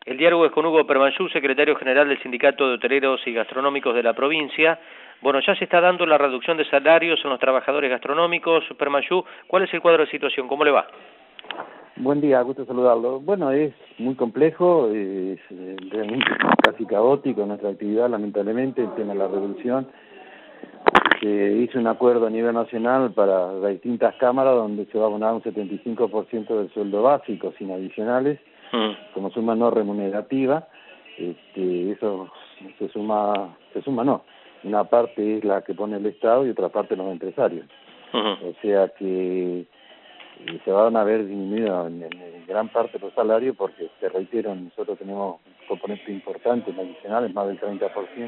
El diálogo es con Hugo Permanyú, secretario general del Sindicato de Hoteleros y Gastronómicos de la provincia. Bueno, ya se está dando la reducción de salarios en los trabajadores gastronómicos. Permanyú, ¿cuál es el cuadro de situación? ¿Cómo le va? Buen día, gusto saludarlo. Bueno, es muy complejo, es realmente casi caótico nuestra actividad, lamentablemente, el tema de la reducción. Se hizo un acuerdo a nivel nacional para las distintas cámaras donde se va a abonar un 75% del sueldo básico, sin adicionales, como suma no remunerativa. Eso una parte es la que pone el Estado y otra parte los empresarios. O sea que se van a ver disminuidos en gran parte los salarios porque, te reitero, nosotros tenemos un componente importante adicionales, más del 30%,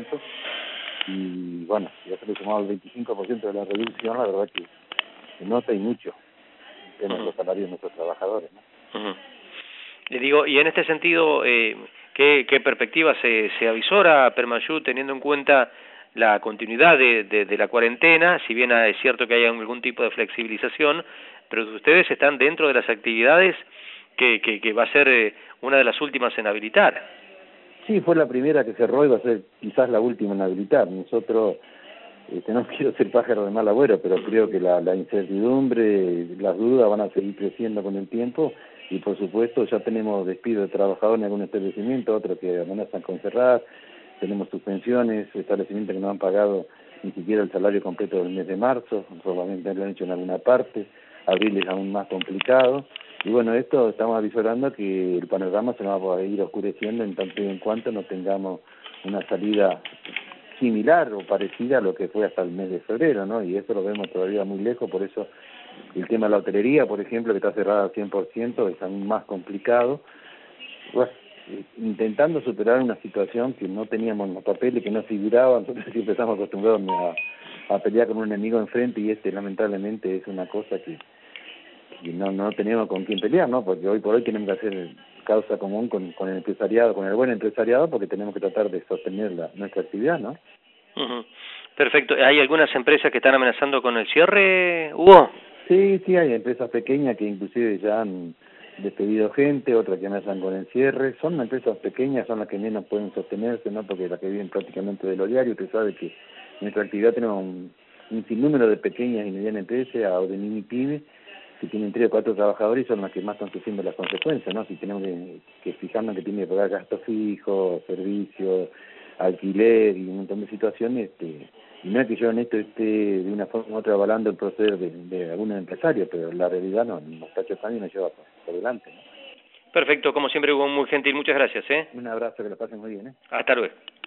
y bueno, si ya se le sumado el 25% de la reducción, la verdad que se nota y mucho en los salarios de nuestros trabajadores, ¿no? Le digo, y en este sentido, ¿qué perspectiva se avisora, Permanyú, teniendo en cuenta la continuidad de la cuarentena? Si bien es cierto que hay algún tipo de flexibilización, pero ustedes están dentro de las actividades que va a ser una de las últimas en habilitar. Sí, fue la primera que cerró y va a ser quizás la última en habilitar. Nosotros, no quiero ser pájaro de mal agüero, pero creo que la incertidumbre, las dudas van a seguir creciendo con el tiempo, y por supuesto ya tenemos despido de trabajadores en algún establecimiento, otros que amenazan con cerrar, tenemos suspensiones, establecimientos que no han pagado ni siquiera el salario completo del mes de marzo, probablemente lo han hecho en alguna parte, abril es aún más complicado, y bueno, esto estamos avisorando que el panorama se nos va a ir oscureciendo en tanto y en cuanto no tengamos una salida similar o parecida a lo que fue hasta el mes de febrero, ¿no? Y eso lo vemos todavía muy lejos, por eso el tema de la hotelería, por ejemplo, que está cerrada al 100%, es aún más complicado. Bueno, intentando superar una situación que no teníamos en los papeles, que no figuraba. Nosotros siempre estamos acostumbrados a pelear con un enemigo enfrente, y lamentablemente es una cosa que no tenemos con quién pelear, ¿no? Porque hoy por hoy tenemos que hacer causa común con el empresariado, con el buen empresariado, porque tenemos que tratar de sostener nuestra actividad, ¿no? Perfecto. ¿Hay algunas empresas que están amenazando con el cierre, Hugo? Sí, hay empresas pequeñas que inclusive ya han despedido gente, otras que amenazan con el cierre. Son empresas pequeñas, son las que menos pueden sostenerse, ¿no? Porque las que viven prácticamente de lo diario. Usted sabe que nuestra actividad tenemos un sinnúmero de pequeñas y medianas empresas, o de mini pymes, que tienen 3 o 4 trabajadores, y son las que más están sufriendo las consecuencias, ¿no? Si tenemos que fijarnos que tiene que pagar gastos fijos, servicios, alquiler y un montón de situaciones, y no es que yo en esto esté de una forma u otra avalando el proceder de algunos empresarios, pero la realidad nos está chocando y nos lleva por delante, ¿no? Perfecto, como siempre, Hugo, muy gentil, muchas gracias, Un abrazo, que lo pasen muy bien, Hasta luego.